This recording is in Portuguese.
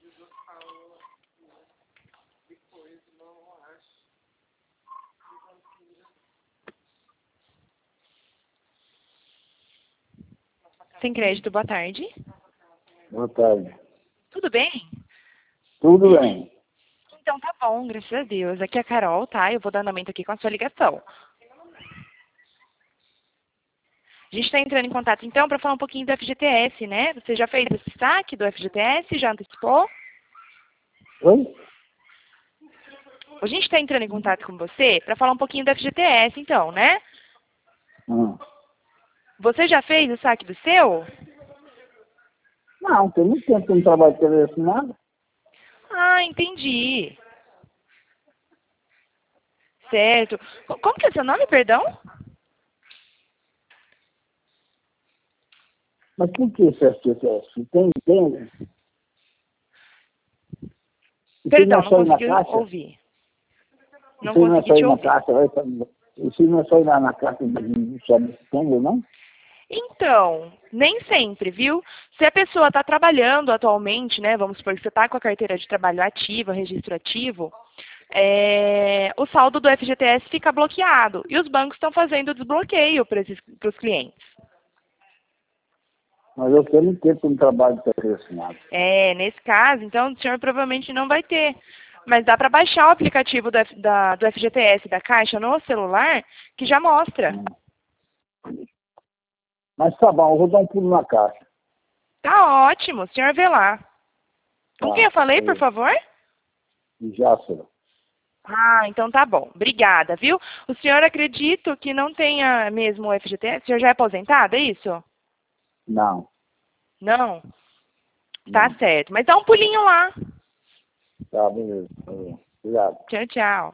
Sem crédito, boa tarde. Boa tarde. Tudo bem? Tudo bem. Então tá bom, graças a Deus. Aqui é a Carol, tá? Eu vou dar andamento aqui com a sua ligação. A gente está entrando em contato, então, para falar um pouquinho do FGTS, né? Você já fez esse saque do FGTS? Já antecipou? Oi? A gente está entrando em contato com você para falar um pouquinho do FGTS, então, né? Você já fez o saque do seu? Não, tem muito tempo que eu não trabalho telefonado. Ah, entendi. Certo. Como que é seu nome, perdão? Mas por que esse FGTS? Tem? Isso não Perdão, é não só ir na consegui caixa? ouvir. Não Isso não é consegui só te ir na ouvir. caixa? Isso não é só ir lá na caixa de setembro, não? Então, nem sempre, viu? Se a pessoa está trabalhando atualmente, né? Vamos supor que você está com a carteira de trabalho ativa, registro ativo, o saldo do FGTS fica bloqueado. E os bancos estão fazendo desbloqueio para os clientes. Mas eu tenho muito tempo que eu não trabalho telefonado. Nesse caso, então, o senhor provavelmente não vai ter. Mas dá para baixar o aplicativo do FGTS da Caixa no celular, que já mostra. Mas tá bom, eu vou dar um pulo na caixa. Tá ótimo, o senhor vê lá. Com quem Tá, eu falei, por favor? já, senhor. Ah, então tá bom. Obrigada, viu? O senhor acredita que não tenha mesmo o FGTS? O senhor já é aposentado, é isso? Não, Não? Tá não. certo. Mas dá um pulinho lá. Tá, beleza. Tá bom. Obrigado. Tchau, tchau.